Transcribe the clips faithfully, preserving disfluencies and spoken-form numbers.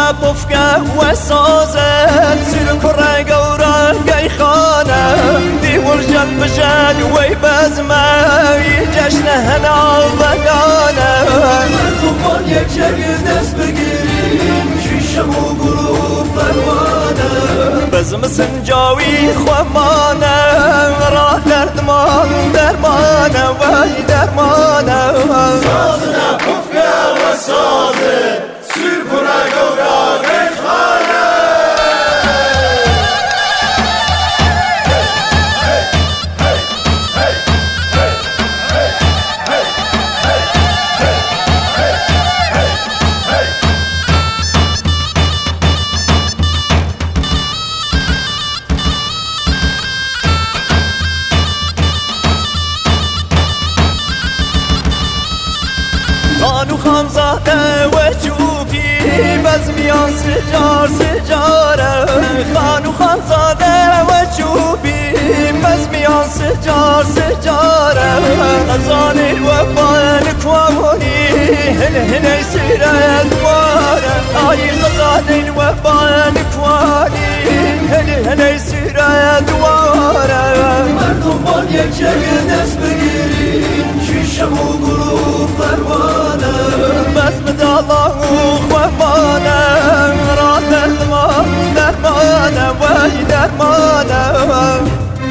بفكه وسازت سير كره قورا قي خانه دي ورجل بجد ويبزمه يجشن هنا بقانه مردمان يكشك دست بگیریم شیشم و گروه پروانه بزم سنجاوی خوامانه را دردمان درمانه وای درمانه سازنه پفکه و سازه سیر کنه گورا قی خانه خانو خامزاده و چوبی بزمیان سجار سجاره خانو خامزاده و چوبی بزمیان سجار سجاره غزان الوبان كواموني هن هن سيرة دواره آي غزان الوبان كواني هن هن سيرة دواره مردمان يكشك دست بگیریم شیشم و گروه پروانه بزم دالله و خوامانه را درمان درمانه وای درمانه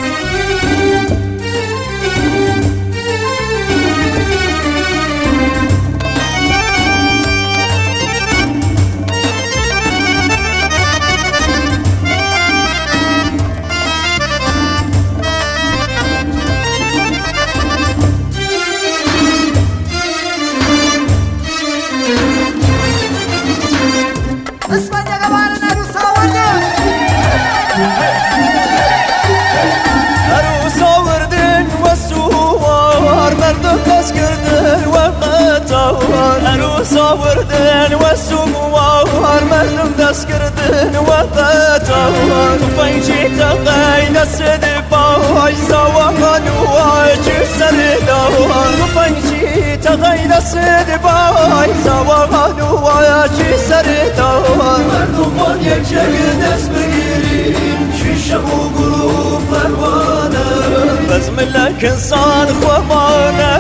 اسمعني قبارنا روسا روسا وردن وسوار مردم تسكردن وقطار روسا وردن وسوار مردم تسكردن وقطار فايجي تقاين السدباي زواغن واجي سردار فايجي تقاين السدباي زواغن واجي سردار مردمان يكشك دست بگیریم شیشم و گروه پروانه بزم لك انسان خوامانه